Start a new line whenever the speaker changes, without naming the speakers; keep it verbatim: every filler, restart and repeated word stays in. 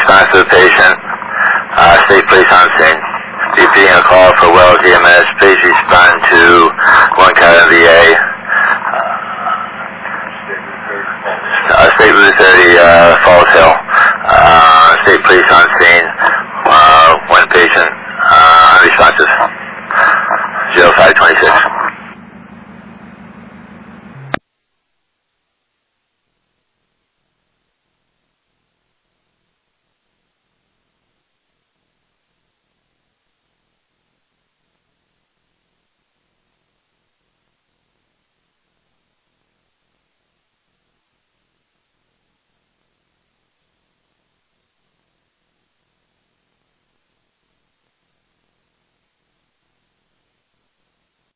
response to the patient. Uh, state police on scene. Repeating a call for Wells E M S. Please respond to one County V A. Uh, State Route thirty, uh, Falls Hill. Uh, state police on scene.